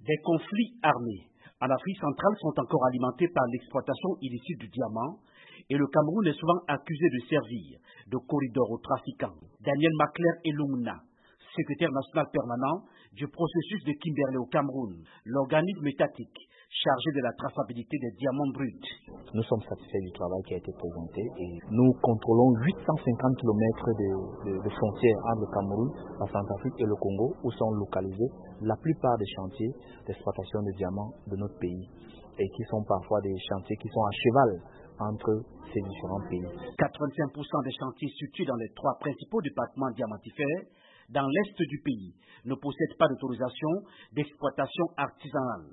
Des conflits armés en Afrique centrale sont encore alimentés par l'exploitation illicite du diamant et le Cameroun est souvent accusé de servir de corridor aux trafiquants. Daniel Macler Elungna, secrétaire national permanent du processus de Kimberley au Cameroun, l'organisme étatique chargé de la traçabilité des diamants bruts. Nous sommes satisfaits du travail qui a été présenté et nous contrôlons 850 km de frontières entre le Cameroun, la Centrafrique et le Congo où sont localisés la plupart des chantiers d'exploitation de diamants de notre pays et qui sont parfois des chantiers qui sont à cheval entre ces différents pays. 85% des chantiers situés dans les 3 principaux départements diamantifères dans l'est du pays ne possèdent pas d'autorisation d'exploitation artisanale.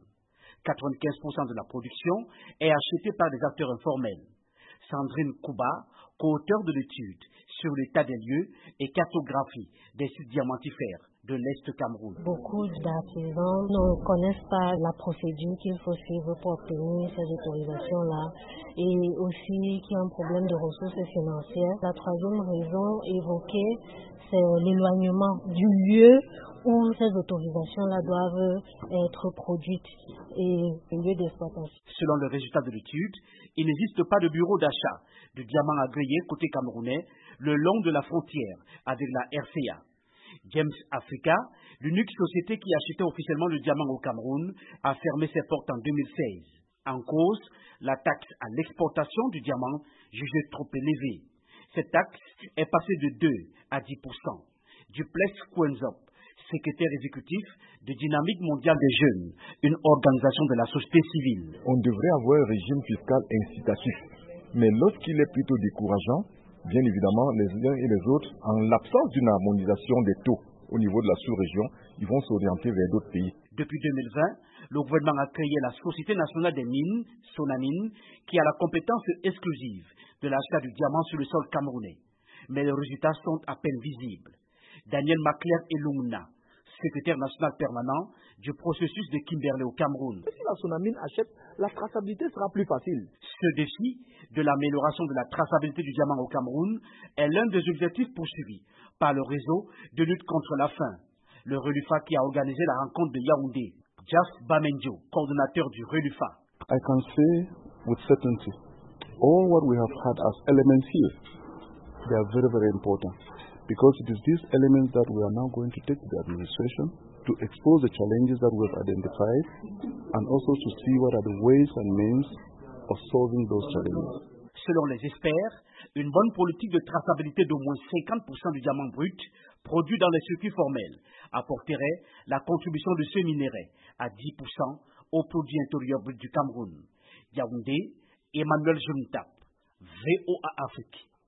95% de la production est achetée par des acteurs informels. Sandrine Kouba, co-auteure de l'étude sur l'état des lieux et cartographie des sites diamantifères de l'Est Cameroun. Beaucoup d'artisans ne connaissent pas la procédure qu'il faut suivre pour obtenir ces autorisations-là et aussi qu'il y a un problème de ressources financières. La troisième raison évoquée, c'est l'éloignement du lieu où ces autorisations-là doivent être produites et le lieu d'exploitation. Selon le résultat de l'étude, il n'existe pas de bureau d'achat de diamants agréés côté camerounais le long de la frontière avec la RCA. James Africa, l'unique société qui achetait officiellement le diamant au Cameroun, a fermé ses portes en 2016. En cause, la taxe à l'exportation du diamant jugée trop élevée. Cette taxe est passée de 2 à 10%. Duplex Kwenzop, secrétaire exécutif de Dynamique mondiale des jeunes, une organisation de la société civile. On devrait avoir un régime fiscal incitatif, mais lorsqu'il est plutôt décourageant, bien évidemment, les uns et les autres, en l'absence d'une harmonisation des taux au niveau de la sous-région, ils vont s'orienter vers d'autres pays. Depuis 2020, le gouvernement a créé la Société nationale des mines, Sonamine, qui a la compétence exclusive de l'achat du diamant sur le sol camerounais. Mais les résultats sont à peine visibles. Daniel Macler Elungna, secrétaire national permanent du processus de Kimberley au Cameroun. Si la Sonamine achète, la traçabilité sera plus facile. Ce défi de l'amélioration de la traçabilité du diamant au Cameroun est l'un des objectifs poursuivis par le réseau de lutte contre la faim, le RELUFA qui a organisé la rencontre de Yaoundé. Jas Bamenjo, coordonnateur du RELUFA. I can say with certainty, all what we have had as elements here, they are very, very important. Because it is these elements that we are now going to take to the administration to expose the challenges that we have identified and also to see what are the ways and means of solving those challenges. Selon les experts, une bonne politique de traçabilité d'au moins 50% du diamant brut produit dans les circuits formels apporterait la contribution de ce minerai à 10% au produit intérieur brut du Cameroun. Yaoundé, Emmanuel Juntap, VOA Afrique.